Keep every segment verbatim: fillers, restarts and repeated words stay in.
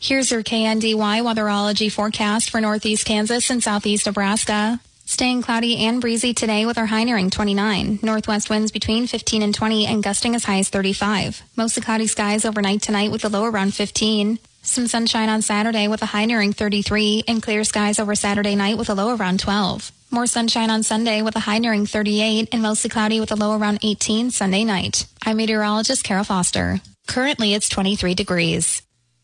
Here's your K N D Y weatherology forecast for northeast Kansas and southeast Nebraska. Staying cloudy and breezy today with our high nearing twenty-nine. Northwest winds between fifteen and twenty and gusting as high as thirty-five. Mostly cloudy skies overnight tonight with a low around fifteen. Some sunshine on Saturday with a high nearing thirty-three and clear skies over Saturday night with a low around twelve. More sunshine on Sunday with a high nearing thirty-eight and mostly cloudy with a low around eighteen Sunday night. I'm meteorologist Carol Foster. Currently it's twenty-three degrees.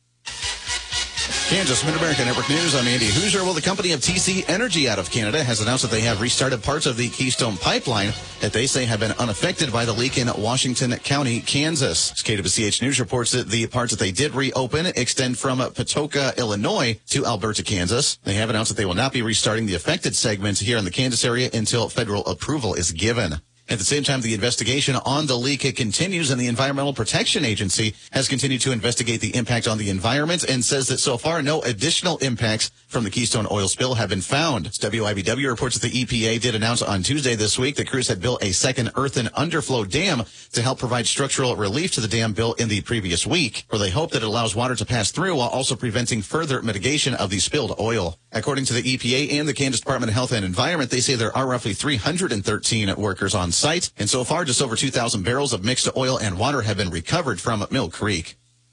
Kansas Mid-America Network News. I'm Andy Hoosier. Well, the company of T C Energy out of Canada has announced that they have restarted parts of the Keystone Pipeline that they say have been unaffected by the leak in Washington County, Kansas. K W C H News reports that the parts that they did reopen extend from Patoka, Illinois to Alberta, Kansas. They have announced that they will not be restarting the affected segments here in the Kansas area until federal approval is given. At the same time, the investigation on the leak it continues, and the Environmental Protection Agency has continued to investigate the impact on the environment and says that so far no additional impacts from the Keystone oil spill have been found. W I B W reports that the E P A did announce on Tuesday this week that crews had built a second earthen underflow dam to help provide structural relief to the dam built in the previous week, where they hope that it allows water to pass through while also preventing further mitigation of the spilled oil. According to the E P A and the Kansas Department of Health and Environment, they say there are roughly three hundred thirteen workers on site, and so far just over two thousand barrels of mixed oil and water have been recovered from Mill Creek.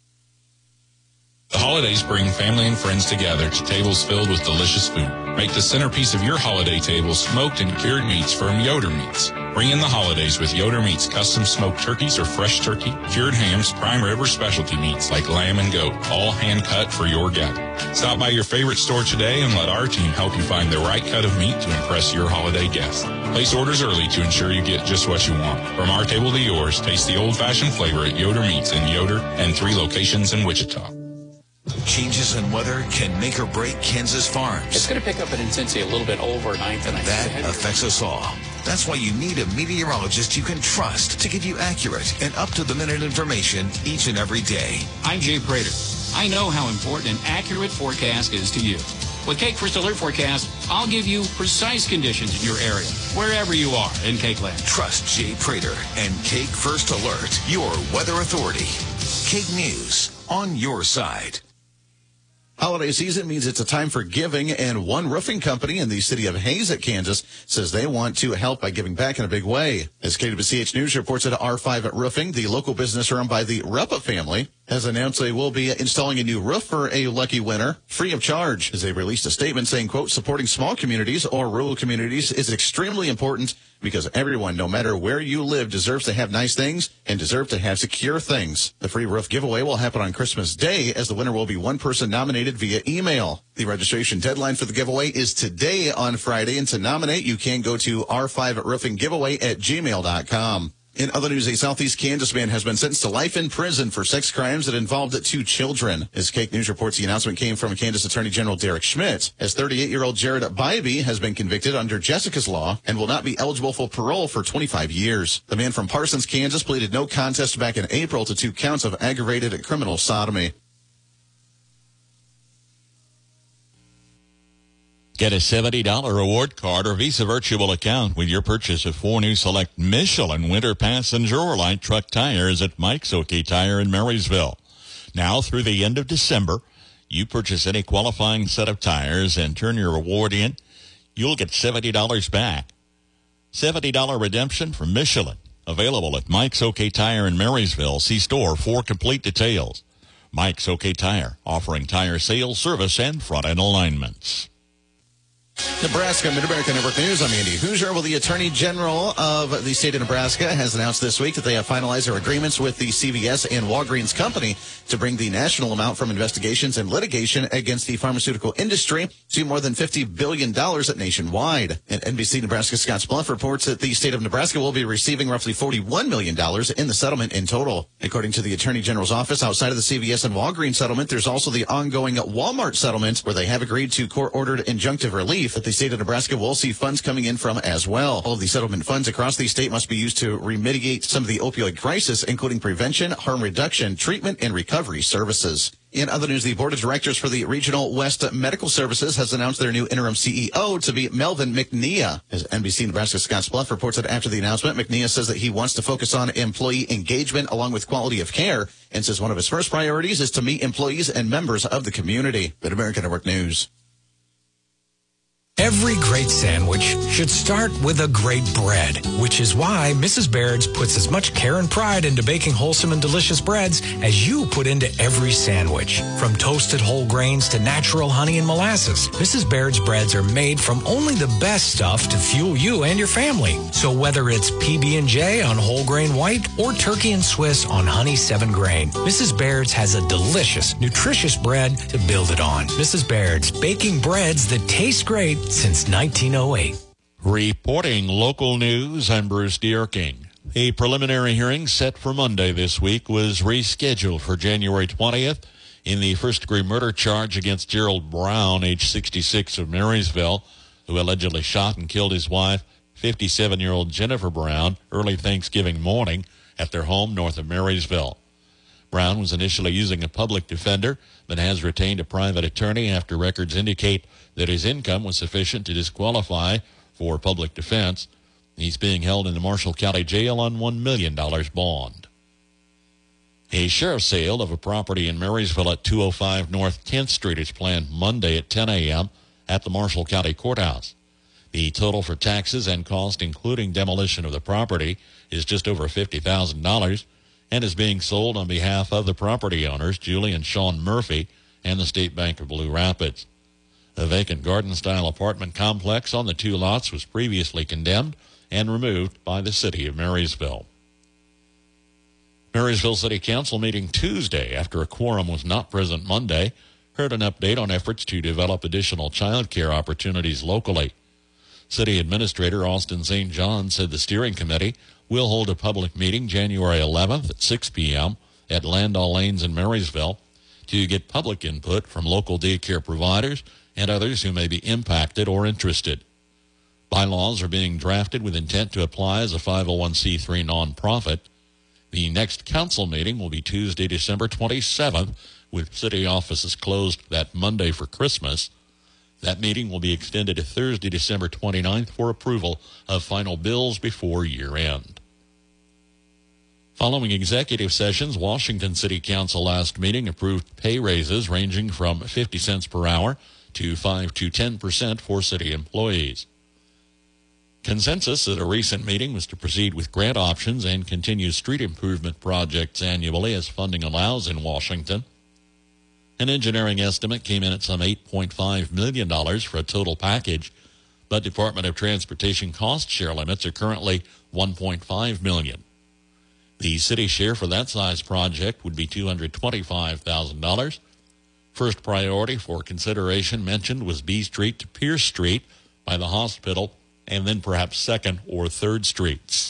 The holidays bring family and friends together to tables filled with delicious food. Make the centerpiece of your holiday table smoked and cured meats from Yoder Meats. Bring in the holidays with Yoder Meats custom smoked turkeys or fresh turkey, cured hams, prime rib or specialty meats like lamb and goat, all hand cut for your gathering. Stop by your favorite store today and let our team help you find the right cut of meat to impress your holiday guests. Place orders early to ensure you get just what you want. From our table to yours, taste the old-fashioned flavor at Yoder Meats in Yoder and three locations in Wichita. Changes in weather can make or break Kansas farms. It's going to pick up in intensity a little bit overnight tonight. That affects us all. That's why you need a meteorologist you can trust to give you accurate and up-to-the-minute information each and every day. I'm Jay Prater. I know how important an accurate forecast is to you. With Cake First Alert Forecast, I'll give you precise conditions in your area, wherever you are in Cake Land. Trust Jay Prater and Cake First Alert, your weather authority. Cake News, on your side. Holiday season means it's a time for giving, and one roofing company in the city of Hays, Kansas, says they want to help by giving back in a big way. As K W C H News reports at R five Roofing, the local business run by the Repa family, has announced they will be installing a new roof for a lucky winner free of charge. As they released a statement saying, quote, supporting small communities or rural communities is extremely important because everyone, no matter where you live, deserves to have nice things and deserve to have secure things. The free roof giveaway will happen on Christmas Day, as the winner will be one person nominated via email. The registration deadline for the giveaway is today on Friday, and to nominate, you can go to r five roofing giveaway at gmail dot com. In other news, a Southeast Kansas man has been sentenced to life in prison for sex crimes that involved two children. As Cake News reports, the announcement came from Kansas Attorney General Derek Schmidt. As thirty-eight-year-old Jared Bybee has been convicted under Jessica's Law and will not be eligible for parole for twenty-five years. The man from Parsons, Kansas, pleaded no contest back in April to two counts of aggravated criminal sodomy. Get a seventy dollars reward card or Visa virtual account with your purchase of four new select Michelin Winter Passenger or Light Truck tires at Mike's OK Tire in Marysville. Now through the end of December, you purchase any qualifying set of tires and turn your reward in, you'll get seventy dollars back. seventy dollars redemption from Michelin. Available at Mike's OK Tire in Marysville. See store for complete details. Mike's OK Tire, offering tire sales, service, and front-end alignments. Nebraska Mid-America Network News. I'm Andy Hoosier. Well, the Attorney General of the state of Nebraska has announced this week that they have finalized their agreements with the C V S and Walgreens company to bring the national amount from investigations and litigation against the pharmaceutical industry to more than fifty billion dollars nationwide. And N B C Nebraska Scottsbluff reports that the state of Nebraska will be receiving roughly forty-one million dollars in the settlement in total. According to the Attorney General's office, outside of the C V S and Walgreens settlement, there's also the ongoing Walmart settlement where they have agreed to court-ordered injunctive relief. relief that the state of Nebraska will see funds coming in from as well. All of the settlement funds across the state must be used to remediate some of the opioid crisis, including prevention, harm reduction, treatment, and recovery services. In other news, the board of directors for the Regional West Medical Services has announced their new interim C E O to be Melvin McNeia. As N B C Nebraska Scottsbluff reports that after the announcement, McNeia says that he wants to focus on employee engagement along with quality of care, and says one of his first priorities is to meet employees and members of the community. Good American Network News. Every great sandwich should start with a great bread, which is why Missus Baird's puts as much care and pride into baking wholesome and delicious breads as you put into every sandwich. From toasted whole grains to natural honey and molasses, Missus Baird's breads are made from only the best stuff to fuel you and your family. So whether it's P B and J on whole grain white or turkey and Swiss on honey seven grain, Missus Baird's has a delicious, nutritious bread to build it on. Missus Baird's, baking breads that taste great since nineteen oh eight. Reporting local news, I'm Bruce Dierking. A preliminary hearing set for Monday this week was rescheduled for January twentieth in the first-degree murder charge against Gerald Brown, age sixty-six, of Marysville, who allegedly shot and killed his wife, fifty-seven-year-old Jennifer Brown, early Thanksgiving morning at their home north of Marysville. Brown was initially using a public defender, but has retained a private attorney after records indicate that his income was sufficient to disqualify for public defense. He's being held in the Marshall County Jail on one million dollars bond. A sheriff's sale of a property in Marysville at two oh five North tenth Street is planned Monday at ten a.m. at the Marshall County Courthouse. The total for taxes and cost, including demolition of the property, is just over fifty thousand dollars and is being sold on behalf of the property owners, Julie and Sean Murphy, and the State Bank of Blue Rapids. A vacant garden-style apartment complex on the two lots was previously condemned and removed by the city of Marysville. Marysville City Council meeting Tuesday after a quorum was not present Monday heard an update on efforts to develop additional child care opportunities locally. City Administrator Austin Saint John said the steering committee will hold a public meeting January eleventh at six p.m. at Landau Lanes in Marysville to get public input from local daycare providers and others who may be impacted or interested. Bylaws are being drafted with intent to apply as a five oh one c three nonprofit. The next council meeting will be Tuesday, December twenty-seventh, with city offices closed that Monday for Christmas. That meeting will be extended to Thursday, December twenty-ninth for approval of final bills before year-end. Following executive sessions, Washington City Council last meeting approved pay raises ranging from fifty cents per hour to five to ten percent for city employees. Consensus at a recent meeting was to proceed with grant options and continue street improvement projects annually as funding allows in Washington. An engineering estimate came in at some eight point five million dollars for a total package, but Department of Transportation cost share limits are currently one point five million dollars. The city share for that size project would be two hundred twenty-five thousand dollars. First priority for consideration mentioned was B Street to Pierce Street by the hospital, and then perhaps second or third streets.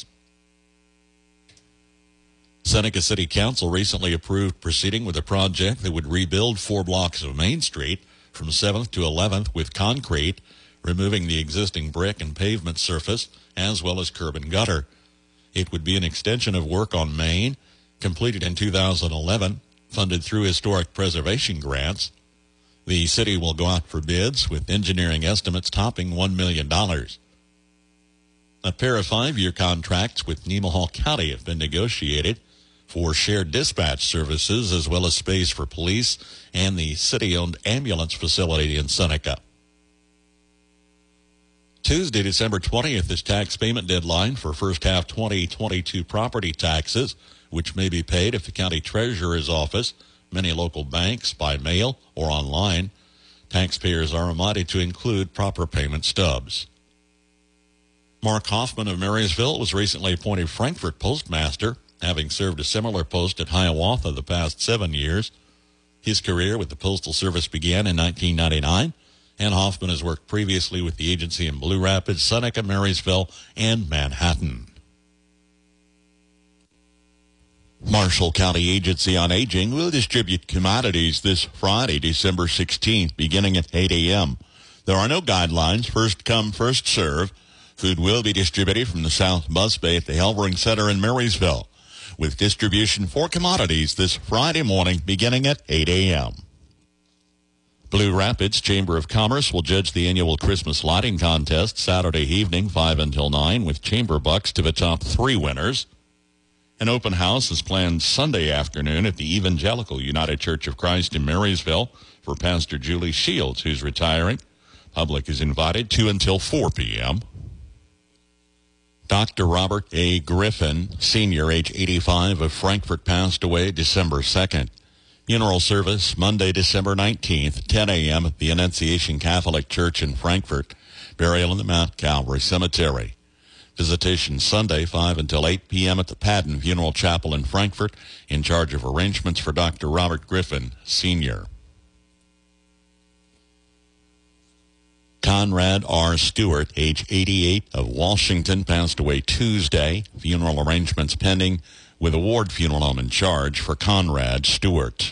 Seneca City Council recently approved proceeding with a project that would rebuild four blocks of Main Street from seventh to eleventh with concrete, removing the existing brick and pavement surface, as well as curb and gutter. It would be an extension of work on Main, completed in two thousand eleven, funded through historic preservation grants. The city will go out for bids, with engineering estimates topping one million dollars. A pair of five-year contracts with Nemaha County have been negotiated for shared dispatch services as well as space for police and the city-owned ambulance facility in Seneca. Tuesday, December twentieth is tax payment deadline for first half twenty twenty-two property taxes, which may be paid at the county treasurer's office, many local banks, by mail, or online. Taxpayers are reminded to include proper payment stubs. Mark Hoffman of Marysville was recently appointed Frankfort postmaster, having served a similar post at Hiawatha the past seven years. His career with the Postal Service began in nineteen ninety-nine, and Hoffman has worked previously with the agency in Blue Rapids, Seneca, Marysville, and Manhattan. Marshall County Agency on Aging will distribute commodities this Friday, December sixteenth, beginning at eight a.m. There are no guidelines. First come, first serve. Food will be distributed from the South Bus Bay at the Helvering Center in Marysville, with distribution for commodities this Friday morning beginning at eight a.m. Blue Rapids Chamber of Commerce will judge the annual Christmas lighting contest Saturday evening, five until nine, with chamber bucks to the top three winners. An open house is planned Sunday afternoon at the Evangelical United Church of Christ in Marysville for Pastor Julie Shields, who's retiring. Public is invited two until four p.m. Doctor Robert A. Griffin, senior, age eighty-five, of Frankfort, passed away December second. Funeral service Monday, December nineteenth, ten a.m. at the Annunciation Catholic Church in Frankfort. Burial in the Mount Calvary Cemetery. Visitation Sunday, five until eight p.m. at the Padden Funeral Chapel in Frankfort, in charge of arrangements for Doctor Robert Griffin, Senior Conrad R. Stewart, age eighty-eight, of Washington, passed away Tuesday. Funeral arrangements pending, with a Ward Funeral Home in charge for Conrad Stewart.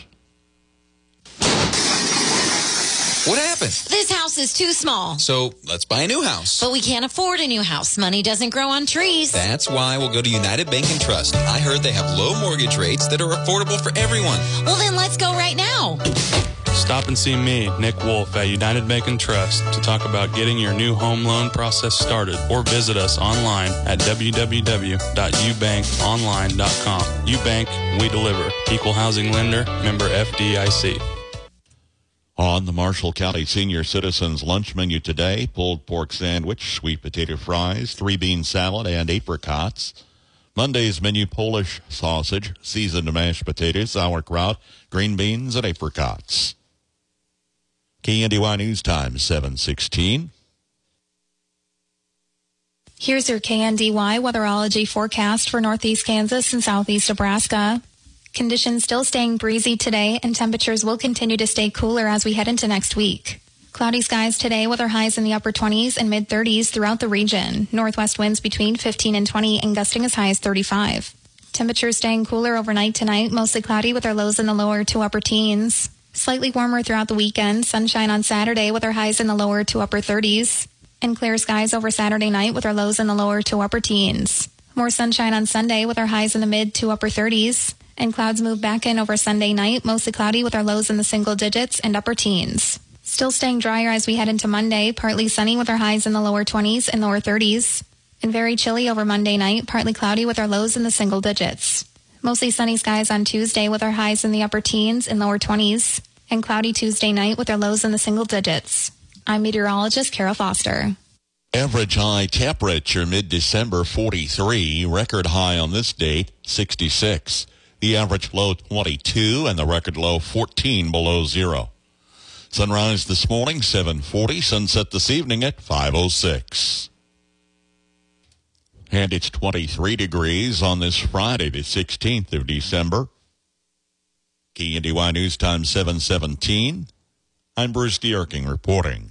What happened? This house is too small. So let's buy a new house. But we can't afford a new house. Money doesn't grow on trees. That's why we'll go to United Bank and Trust. I heard they have low mortgage rates that are affordable for everyone. Well, then let's go right now. Stop and see me, Nick Wolf, at United Bank and Trust to talk about getting your new home loan process started, or visit us online at w w w dot u bank online dot com. UBank, we deliver. Equal housing lender, member F D I C. On the Marshall County Senior Citizens lunch menu today, pulled pork sandwich, sweet potato fries, three-bean salad, and apricots. Monday's menu, Polish sausage, seasoned mashed potatoes, sauerkraut, green beans, and apricots. K N D Y News Time, seven sixteen. Here's your K N D Y weatherology forecast for northeast Kansas and southeast Nebraska. Conditions still staying breezy today, and temperatures will continue to stay cooler as we head into next week. Cloudy skies today with our highs in the upper twenties and mid-thirties throughout the region. Northwest winds between fifteen and twenty and gusting as high as thirty-five. Temperatures staying cooler overnight tonight, mostly cloudy with our lows in the lower to upper teens. Slightly warmer throughout the weekend. Sunshine on Saturday with our highs in the lower to upper thirties. And clear skies over Saturday night with our lows in the lower to upper teens. More sunshine on Sunday with our highs in the mid to upper thirties. And clouds move back in over Sunday night, mostly cloudy with our lows in the single digits and upper teens. Still staying drier as we head into Monday, partly sunny with our highs in the lower twenties and lower thirties. And very chilly over Monday night, partly cloudy with our lows in the single digits. Mostly sunny skies on Tuesday with our highs in the upper teens and lower twenties. And cloudy Tuesday night with our lows in the single digits. I'm meteorologist Kara Foster. Average high temperature mid-December, forty-three. Record high on this date, sixty-six. The average low, twenty-two, and the record low, fourteen below zero. Sunrise this morning, seven forty. Sunset this evening at five oh six. And it's twenty-three degrees on this Friday, the sixteenth of December. K N D Y News Time, seven seventeen. I'm Bruce Dierking reporting.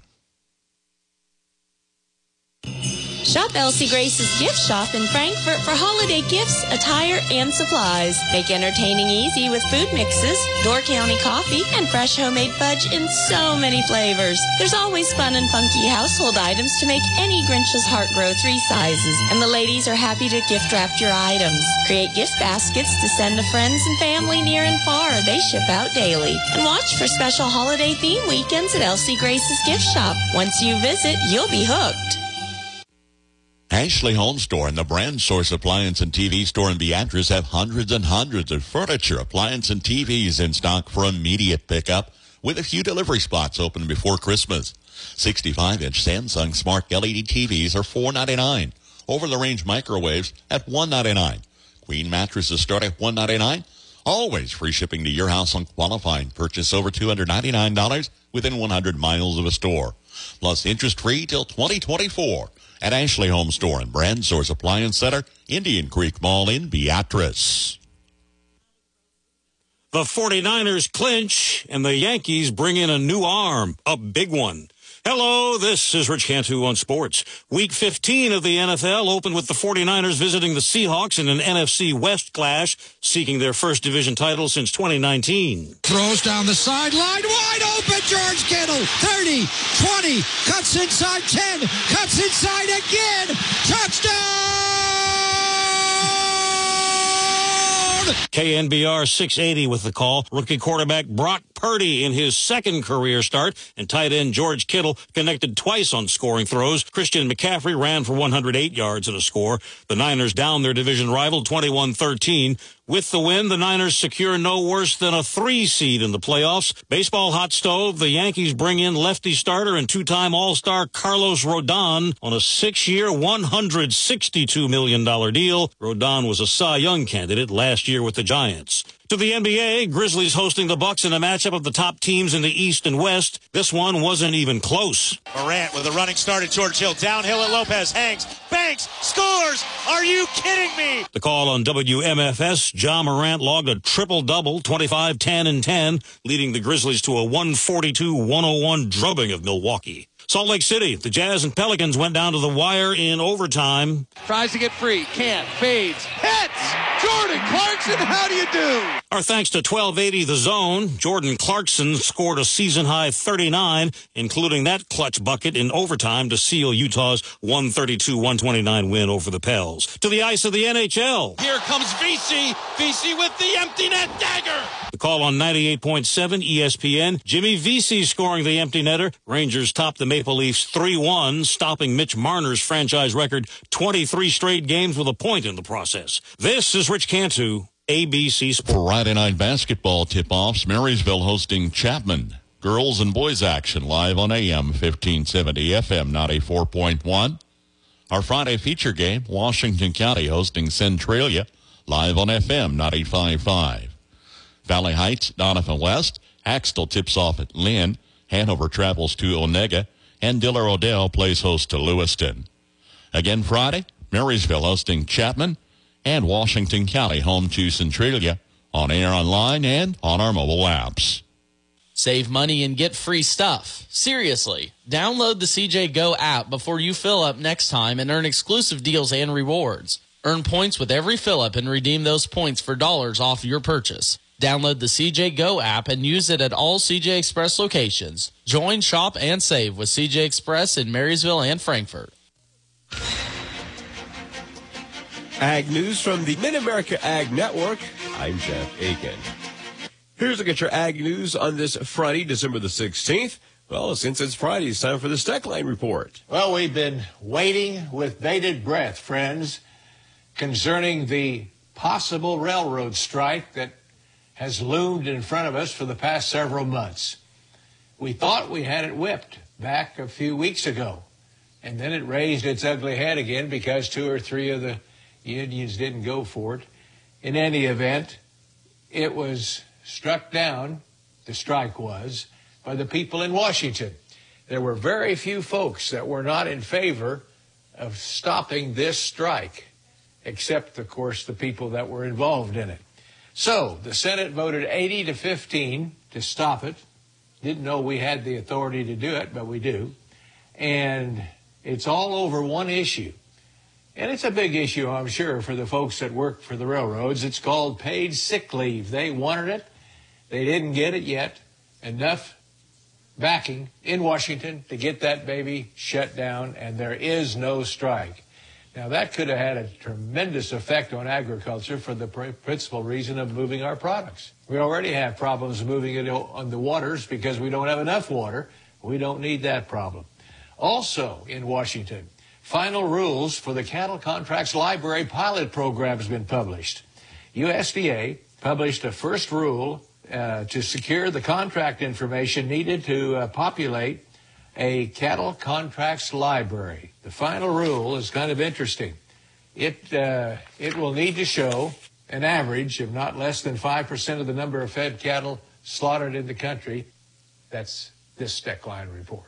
Shop Elsie Grace's gift shop in Frankfort for holiday gifts, attire, and supplies. Make entertaining easy with food mixes, Door County coffee, and fresh homemade fudge in so many flavors. There's always fun and funky household items to make any Grinch's heart grow three sizes, and the ladies are happy to gift wrap your items. Create gift baskets to send to friends and family near and far. They ship out daily. And watch for special holiday theme weekends at Elsie Grace's gift shop. Once you visit, you'll be hooked. Ashley Home Store and the Brand Source Appliance and T V Store in Beatrice have hundreds and hundreds of furniture, appliance, and T Vs in stock for immediate pickup, with a few delivery spots open before Christmas. sixty-five inch Samsung Smart L E D T Vs are four ninety-nine. Over-the-range microwaves at one ninety-nine. Queen mattresses start at one ninety-nine. Always free shipping to your house on qualifying purchase over two hundred ninety-nine dollars within one hundred miles of a store. Plus interest-free till twenty twenty-four. At Ashley Home Store and Brand Source Appliance Center, Indian Creek Mall in Beatrice. The forty-niners clinch, and the Yankees bring in a new arm, a big one. Hello, this is Rich Cantu on sports. Week fifteen of the N F L opened with the 49ers visiting the Seahawks in an N F C West clash, seeking their first division title since twenty nineteen. Throws down the sideline, wide open, George Kittle, thirty, twenty, cuts inside ten, cuts inside again, touchdown! K N B R six eighty with the call. Rookie quarterback Brock Purdy in his second career start, and tight end George Kittle connected twice on scoring throws. Christian McCaffrey ran for one hundred eight yards and a score. The Niners down their division rival twenty-one thirteen. With the win, the Niners secure no worse than a three seed in the playoffs. Baseball hot stove, the Yankees bring in lefty starter and two-time All-Star Carlos Rodon on a six-year, one hundred sixty-two million dollars deal. Rodon was a Cy Young candidate last year with the Giants. To the N B A, Grizzlies hosting the Bucks in a matchup of the top teams in the East and West. This one wasn't even close. Morant with a running start at George Hill. Downhill at Lopez. Hangs. Banks. Scores. Are you kidding me? The call on W M F S, Ja Morant logged a triple-double, twenty-five, ten, and ten, leading the Grizzlies to a one forty-two one oh one drubbing of Milwaukee. Salt Lake City, the Jazz and Pelicans went down to the wire in overtime. Tries to get free, can't, fades, hits! Jordan Clarkson, how do you do? Our thanks to twelve eighty The Zone. Jordan Clarkson scored a season-high thirty-nine, including that clutch bucket in overtime to seal Utah's one thirty-two one twenty-nine win over the Pels. To the ice of the N H L. Here comes V C. V C with the empty net dagger. The call on ninety-eight point seven E S P N. Jimmy Vesey scoring the empty netter. Rangers top the Maple Leafs three one, stopping Mitch Marner's franchise record twenty-three straight games with a point in the process. This is Rich Cantu, A B C Sports. Friday night basketball tip-offs, Marysville hosting Chapman. Girls and boys action live on A M fifteen seventy, F M ninety-four point one. Our Friday feature game, Washington County hosting Centralia, live on F M ninety-five point five. Valley Heights, Donovan West. Axtell tips off at Lynn. Hanover travels to Onega. And Diller Odell plays host to Lewiston. Again Friday, Marysville hosting Chapman. And Washington County home to Centralia on air online and on our mobile apps. Save money and get free stuff. Seriously, download the C J Go app before you fill up next time and earn exclusive deals and rewards. Earn points with every fill up and redeem those points for dollars off your purchase. Download the C J Go app and use it at all C J Express locations. Join, shop, and save with C J Express in Marysville and Frankfort. Ag News from the Mid-America Ag Network. I'm Jeff Aiken. Here's a look at your Ag News on this Friday, December the sixteenth. Well, since it's Friday, it's time for the Steckline Report. Well, we've been waiting with bated breath, friends, concerning the possible railroad strike that has loomed in front of us for the past several months. We thought we had it whipped back a few weeks ago, and then it raised its ugly head again because two or three of the unions didn't go for it. In any event, it was struck down, the strike was, by the people in Washington. There were very few folks that were not in favor of stopping this strike, except, of course, the people that were involved in it. So the Senate voted eighty to fifteen to stop it. Didn't know we had the authority to do it, but we do. And it's all over one issue. And it's a big issue, I'm sure, for the folks that work for the railroads. It's called paid sick leave. They wanted it. They didn't get it yet. Enough backing in Washington to get that baby shut down, and there is no strike. Now, that could have had a tremendous effect on agriculture for the pr- principal reason of moving our products. We already have problems moving it on the waters because we don't have enough water. We don't need that problem. Also in Washington, final rules for the Cattle Contracts Library pilot program has been published. U S D A published a first rule uh, to secure the contract information needed to uh, populate a cattle contracts library. The final rule is kind of interesting. It uh, it will need to show an average of not less than five percent of the number of fed cattle slaughtered in the country. That's this Steckline report.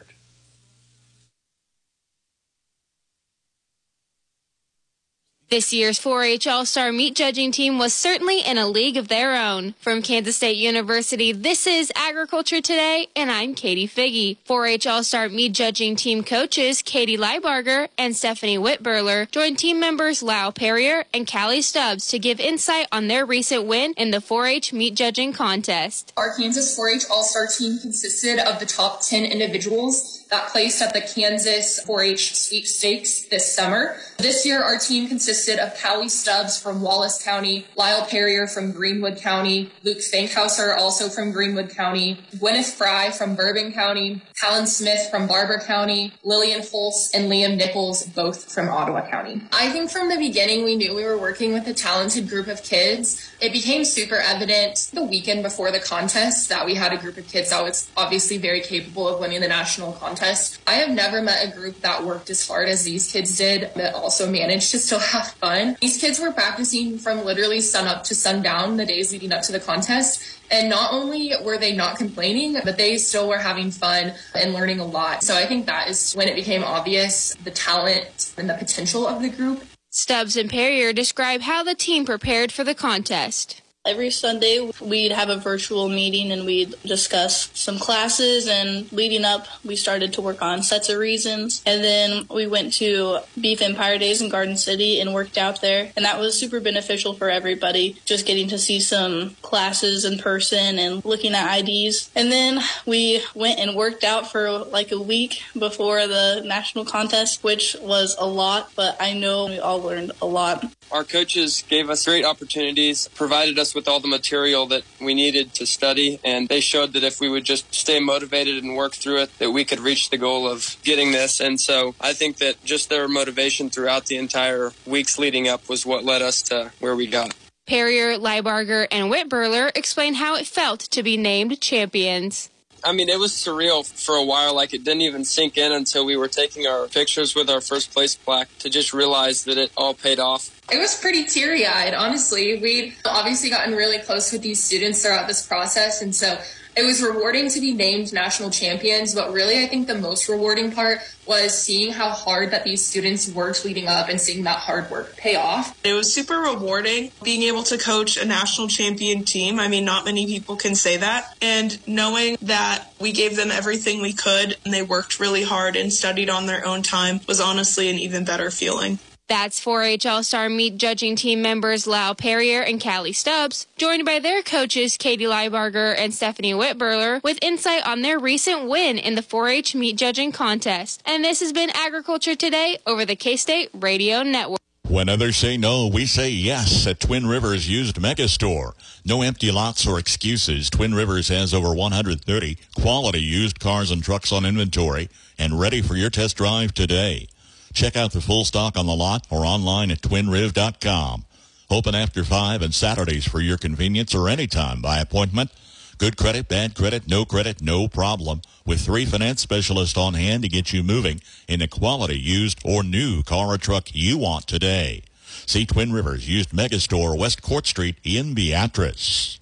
This year's four H All-Star Meat Judging Team was certainly in a league of their own. From Kansas State University, this is Agriculture Today, and I'm Katie Figge. four H All-Star Meat Judging Team coaches Katie Leibarger and Stephanie Whitburler joined team members Lau Perrier and Callie Stubbs to give insight on their recent win in the four H Meat Judging Contest. Our Kansas four H All-Star Team consisted of the top ten individuals that placed at the Kansas four H sweepstakes this summer. This year, our team consisted of Callie Stubbs from Wallace County, Lyle Perrier from Greenwood County, Luke Fankhauser, also from Greenwood County, Gwyneth Fry from Bourbon County, Callan Smith from Barber County, Lillian Holtz and Liam Nichols, both from Ottawa County. I think from the beginning, we knew we were working with a talented group of kids. It became super evident the weekend before the contest that we had a group of kids that was obviously very capable of winning the national contest. I have never met a group that worked as hard as these kids did, but also managed to still have fun. These kids were practicing from literally sun up to sundown the days leading up to the contest. And not only were they not complaining, but they still were having fun and learning a lot. So I think that is when it became obvious the talent and the potential of the group. Stubbs and Perrier describe how the team prepared for the contest. Every Sunday, we'd have a virtual meeting and we'd discuss some classes, and leading up, we started to work on sets of reasons. And then we went to Beef Empire Days in Garden City and worked out there. And that was super beneficial for everybody, just getting to see some classes in person and looking at I Ds. And then we went and worked out for like a week before the national contest, which was a lot, but I know we all learned a lot. Our coaches gave us great opportunities, provided us with all the material that we needed to study, and they showed that if we would just stay motivated and work through it, that we could reach the goal of getting this. And so I think that just their motivation throughout the entire weeks leading up was what led us to where we got. Perrier, Leibarger, and Whitburler explain how it felt to be named champions. I mean, it was surreal for a while. Like, it didn't even sink in until we were taking our pictures with our first place plaque to just realize that it all paid off. It was pretty teary-eyed, honestly. We'd obviously gotten really close with these students throughout this process, and so it was rewarding to be named national champions, but really I think the most rewarding part was seeing how hard that these students worked leading up and seeing that hard work pay off. It was super rewarding being able to coach a national champion team. I mean, not many people can say that. And knowing that we gave them everything we could and they worked really hard and studied on their own time was honestly an even better feeling. That's four H All-Star Meat Judging Team members Lau Perrier and Callie Stubbs, joined by their coaches Katie Leibarger and Stephanie Whitburler, with insight on their recent win in the four H Meat Judging Contest. And this has been Agriculture Today over the K-State Radio Network. When others say no, we say yes at Twin Rivers Used Megastore. No empty lots or excuses. Twin Rivers has over one hundred thirty quality used cars and trucks on inventory and ready for your test drive today. Check out the full stock on the lot or online at twin riv dot com. Open after five and Saturdays for your convenience or anytime by appointment. Good credit, bad credit, no credit, no problem. With three finance specialists on hand to get you moving in a quality used or new car or truck you want today. See Twin Rivers Used Megastore, West Court Street in Beatrice.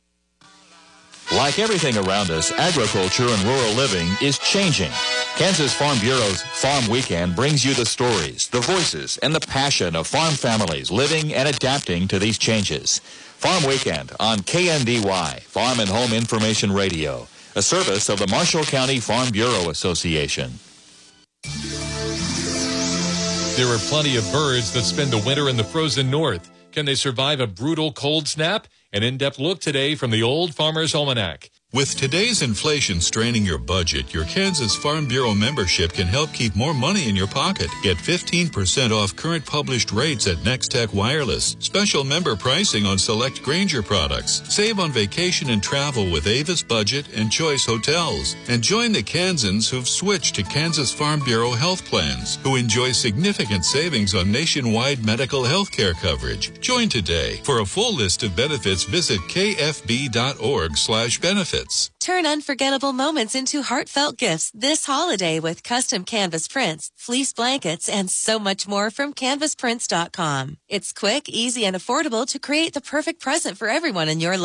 Like everything around us, agriculture and rural living is changing. Kansas Farm Bureau's Farm Weekend brings you the stories, the voices, and the passion of farm families living and adapting to these changes. Farm Weekend on K N D Y, Farm and Home Information Radio, a service of the Marshall County Farm Bureau Association. There are plenty of birds that spend the winter in the frozen north. Can they survive a brutal cold snap? An in-depth look today from the Old Farmer's Almanac. With today's inflation straining your budget, your Kansas Farm Bureau membership can help keep more money in your pocket. Get fifteen percent off current published rates at Nextech Wireless. Special member pricing on select Grainger products. Save on vacation and travel with Avis Budget and Choice Hotels. And join the Kansans who've switched to Kansas Farm Bureau health plans, who enjoy significant savings on nationwide medical health care coverage. Join today. For a full list of benefits, visit k f b dot org slash benefits. Turn unforgettable moments into heartfelt gifts this holiday with custom canvas prints, fleece blankets, and so much more from canvas prints dot com. It's quick, easy, and affordable to create the perfect present for everyone in your list.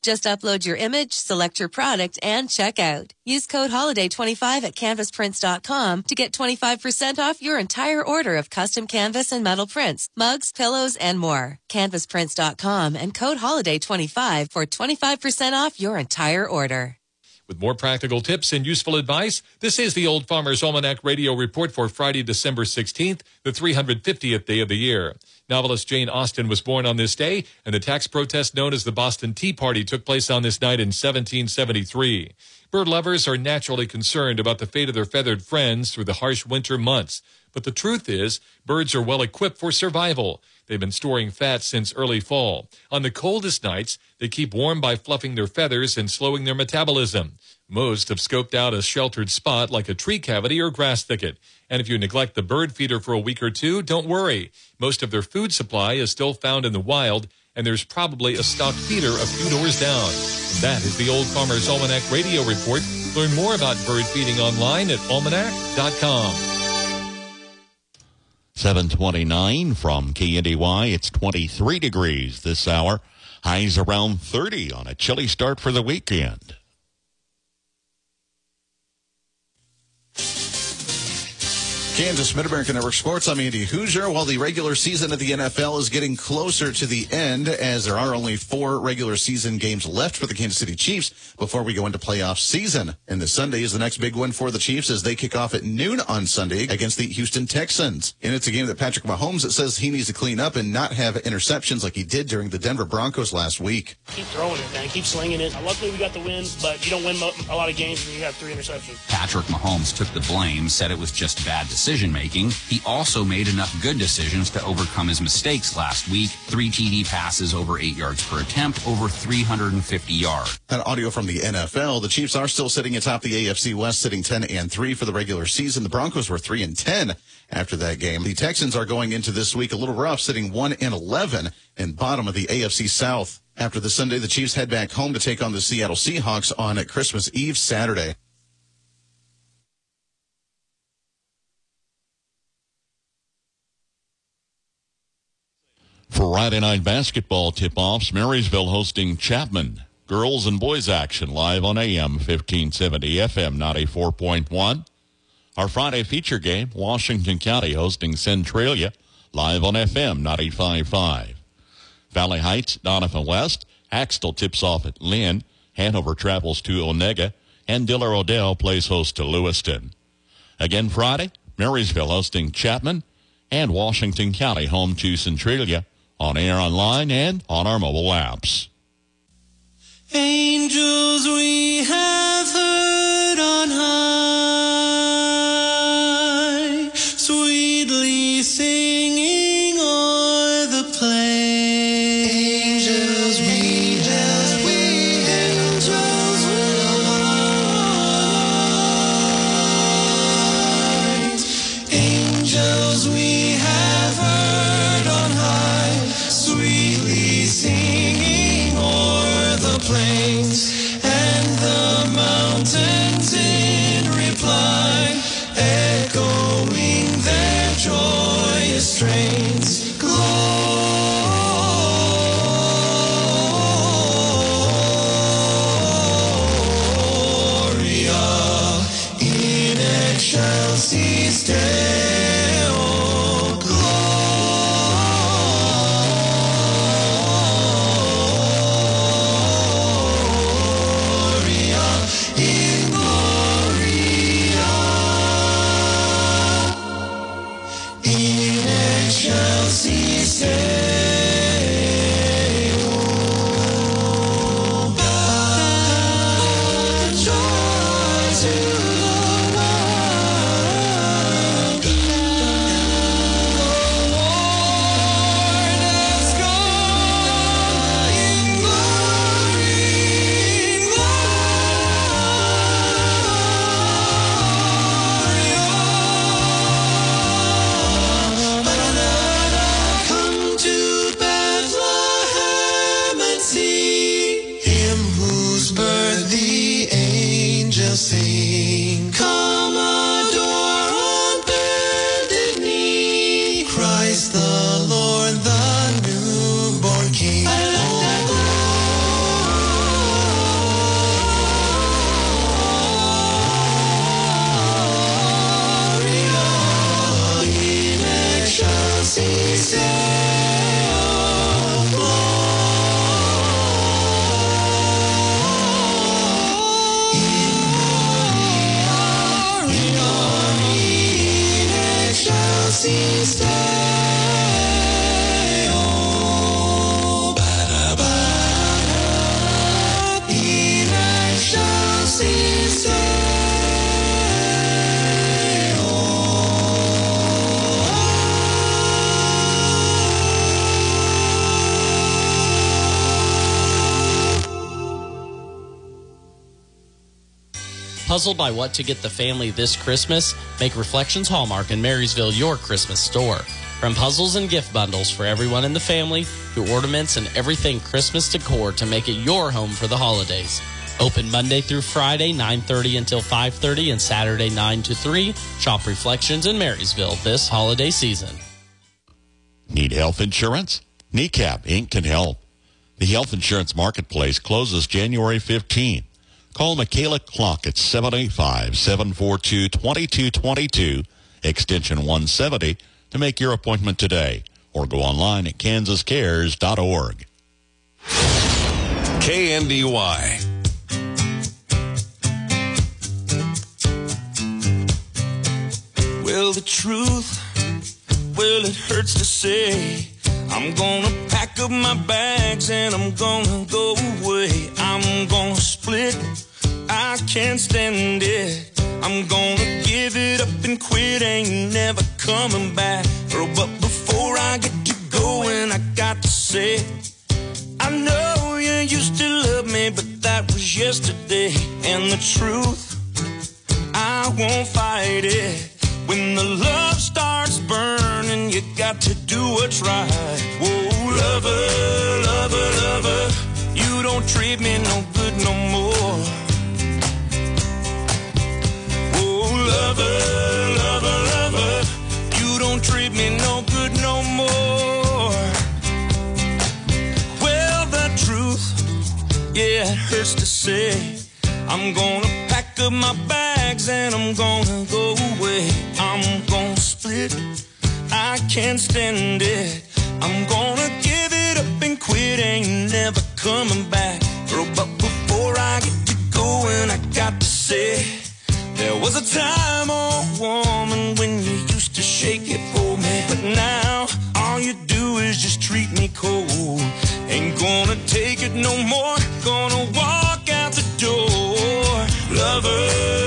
Just upload your image, select your product, and check out. Use code holiday twenty-five at canvas prints dot com to get twenty-five percent off your entire order of custom canvas and metal prints, mugs, pillows, and more. canvas prints dot com and code holiday twenty-five for twenty-five percent off your entire order. With more practical tips and useful advice, this is the Old Farmer's Almanac Radio Report for Friday, December sixteenth, the three hundred fiftieth day of the year. Novelist Jane Austen was born on this day, and the tax protest known as the Boston Tea Party took place on this night in seventeen seventy-three. Bird lovers are naturally concerned about the fate of their feathered friends through the harsh winter months. But the truth is, birds are well equipped for survival. They've been storing fat since early fall. On the coldest nights, they keep warm by fluffing their feathers and slowing their metabolism. Most have scoped out a sheltered spot like a tree cavity or grass thicket. And if you neglect the bird feeder for a week or two, don't worry. Most of their food supply is still found in the wild, and there's probably a stocked feeder a few doors down. And that is the Old Farmer's Almanac Radio Report. Learn more about bird feeding online at almanac dot com. seven twenty-nine from K N D Y. It's twenty-three degrees this hour. Highs around thirty on a chilly start for the weekend. Kansas Mid-America Network Sports. I'm Andy Hoosier. While the regular season of the N F L is getting closer to the end, as there are only four regular season games left for the Kansas City Chiefs before we go into playoff season. And this Sunday is the next big one for the Chiefs as they kick off at noon on Sunday against the Houston Texans. And it's a game that Patrick Mahomes, it says he needs to clean up and not have interceptions like he did during the Denver Broncos last week. Keep throwing it, man. Keep slinging it. Luckily, we got the win, but you don't win a lot of games when you have three interceptions. Patrick Mahomes took the blame, said it was just bad decision making. He also made enough good decisions to overcome his mistakes last week. Three T D passes over eight yards per attempt, over three hundred fifty yards. An audio from the N F L. The Chiefs are still sitting atop the A F C West, sitting ten and three for the regular season. The Broncos were three and ten after that game. The Texans are going into this week a little rough, sitting one and eleven and bottom of the A F C South. After the Sunday, the Chiefs head back home to take on the Seattle Seahawks on Christmas Eve Saturday. For Friday night basketball tip-offs, Marysville hosting Chapman. Girls and boys action live on A M fifteen seventy, F M ninety-four point one. Our Friday feature game, Washington County hosting Centralia, live on F M ninety-five point five. Valley Heights, Donovan West. Axtell tips off at Lynn. Hanover travels to Onega. And Diller Odell plays host to Lewiston. Again Friday, Marysville hosting Chapman. And Washington County home to Centralia. On air, online, and on our mobile apps. Angels we have heard on high, sweetly singing o'er the plain. Angels we have, we angels we angels we have heard on high, sweetly singing o'er the plains and the mountains in reply, echoing their joyous strains. Gloria in excelsis Deo. Sing, come adore on bended knee, Christ the Lord, the newborn King. Oh, see stay. Oh, ba-da-ba. He that shall see stay. Puzzled by what to get the family this Christmas? Make Reflections Hallmark in Marysville your Christmas store. From puzzles and gift bundles for everyone in the family to ornaments and everything Christmas decor to make it your home for the holidays. Open Monday through Friday, nine thirty until five thirty and Saturday, nine to three. Shop Reflections in Marysville this holiday season. Need health insurance? Kneecap Incorporated can help. The health insurance marketplace closes January fifteenth. Call Michaela Clock at seven eight five, seven four two, two two two two, extension one seventy, to make your appointment today, or go online at kansas cares dot org. K N D Y. Well, the truth, well, it hurts to say. I'm gonna pack up my bags and I'm gonna go away. I'm gonna split, I can't stand it. I'm gonna give it up and quit, ain't never coming back. Oh, but before I get to going, I got to say, I know you used to love me, but that was yesterday. And the truth, I won't fight it. When the love starts burning, you got to do what's right. Whoa, lover, lover, lover, you don't treat me no good no more. Whoa, lover, lover, lover, you don't treat me no good no more. Well, the truth, yeah, it hurts to say. I'm gonna pack up my bags and I'm gonna go away. I'm gonna split, I can't stand it. I'm gonna give it up and quit, ain't never coming back. Oh, but before I get to going, I got to say, there was a time, oh woman, when you used to shake it for me. But now, all you do is just treat me cold. Ain't gonna take it no more, gonna walk out the door. Lover,